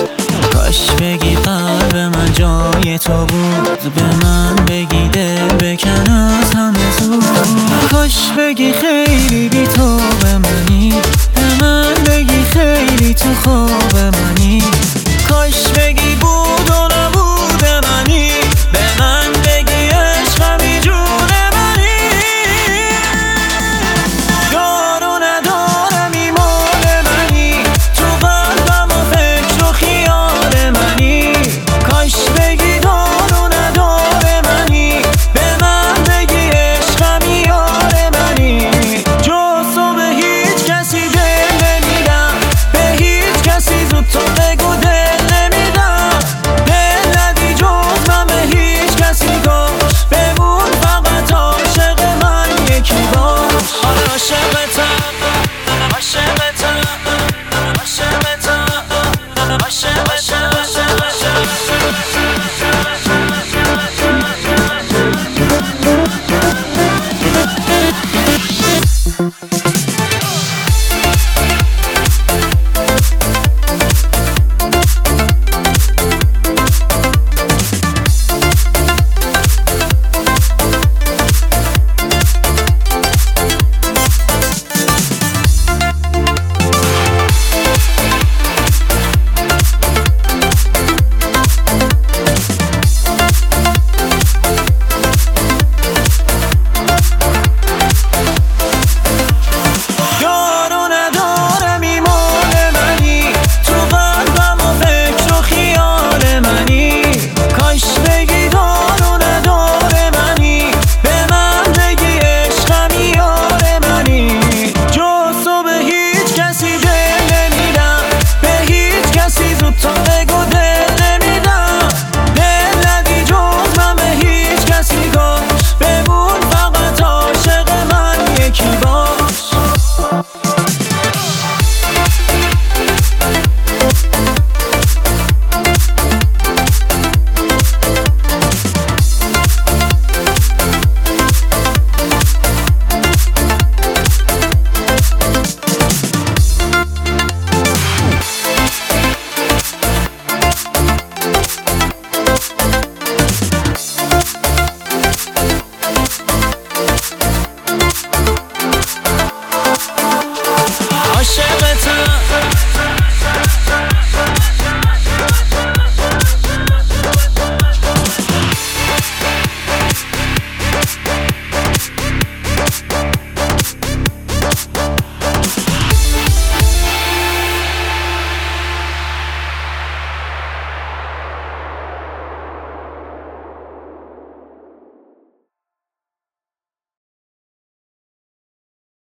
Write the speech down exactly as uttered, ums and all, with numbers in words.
کاش بگی قلب من جای تو بود، به من بگی دل بکن از همه زود. کاش بگی خیلی بی تو به منی، به من بگی خیلی تو خواب منی. کاش بگی بود و نبود منی، به من بگی عشقمی جون منی. یارو ندارمی مال منی، تو قلبم و فکر و خیال منی. کاش بگی دارو نداره منی، به من بگی عشقمی یار منی. جز تو به هیچ کسی دل نمیدم، به هیچ کسی زود تو بگو